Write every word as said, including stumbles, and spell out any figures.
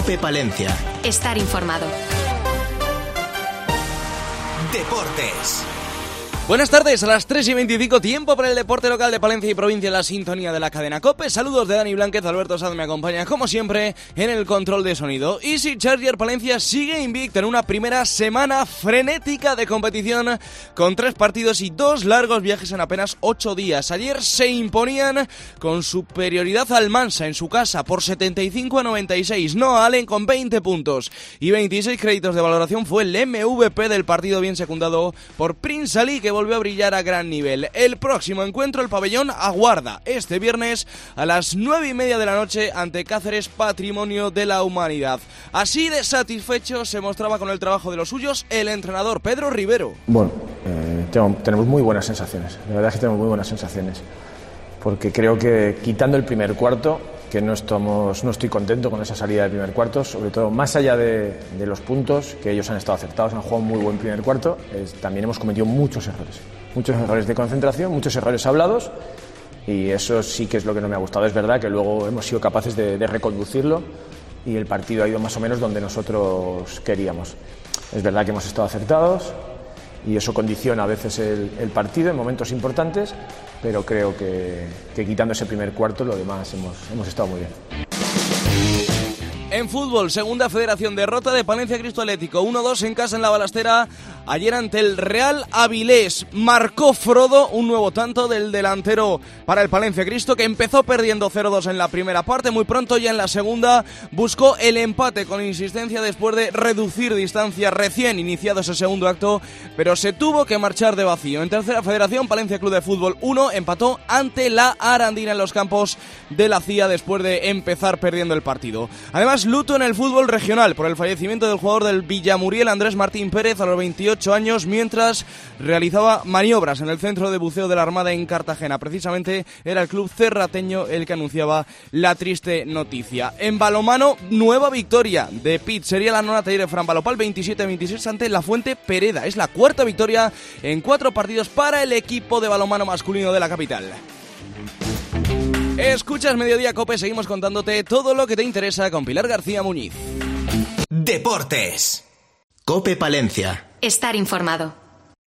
COPE Palencia. Estar informado. Deportes. Buenas tardes, a las tres y veinticinco, tiempo para el deporte local de Palencia y provincia en la sintonía de la cadena COPE. Saludos de Dani Blánquez, Alberto Saz me acompaña como siempre en el control de sonido. Easy Charger Palencia sigue invicta en una primera semana frenética de competición con tres partidos y dos largos viajes en apenas ocho días. Ayer se imponían con superioridad al Mansa en su casa por setenta y cinco a noventa y seis. Noah Allen con veinte puntos y veintiséis créditos de valoración fue el M V P del partido, bien secundado por Prince Ali, que volvió a brillar a gran nivel. El próximo encuentro el pabellón aguarda este viernes a las nueve y media de la noche ante Cáceres, Patrimonio de la Humanidad. Así de satisfecho se mostraba con el trabajo de los suyos el entrenador Pedro Rivero. Bueno, eh, tengo, tenemos muy buenas sensaciones, la verdad es que tenemos muy buenas sensaciones, porque creo que quitando el primer cuarto, que no estamos, no estoy contento con esa salida del primer cuarto, sobre todo más allá de, de los puntos, que ellos han estado acertados, han jugado un muy buen primer cuarto, es, también hemos cometido muchos errores, muchos errores de concentración, muchos errores hablados, y eso sí que es lo que no me ha gustado. Es verdad que luego hemos sido capaces de, de reconducirlo y el partido ha ido más o menos donde nosotros queríamos. Es verdad que hemos estado acertados y eso condiciona a veces el, el partido en momentos importantes, pero creo que, que quitando ese primer cuarto lo demás hemos, hemos estado muy bien. En fútbol, segunda federación, derrota de Palencia Cristo Atlético, uno dos en casa en la Balastera, ayer ante el Real Avilés. Marcó Frodo un nuevo tanto del delantero para el Palencia Cristo, que empezó perdiendo cero dos en la primera parte, muy pronto ya en la segunda buscó el empate con insistencia después de reducir distancia recién iniciado ese segundo acto, pero se tuvo que marchar de vacío. En tercera federación, Palencia Club de Fútbol uno empató ante la Arandina en los campos de la C I A después de empezar perdiendo el partido. Además, luto en el fútbol regional por el fallecimiento del jugador del Villamuriel, Andrés Martín Pérez, a los veintiocho años, mientras realizaba maniobras en el centro de buceo de la Armada en Cartagena. Precisamente era el club cerrateño el que anunciaba la triste noticia. En balonmano, nueva victoria de Pit. Sería la nona taller de Fran Balopal, veintisiete a veintiséis ante la Fuente Pereda. Es la cuarta victoria en cuatro partidos para el equipo de balonmano masculino de la capital. Escuchas Mediodía Cope, seguimos contándote todo lo que te interesa con Pilar García Muñiz. Deportes. COPE Palencia. Estar informado.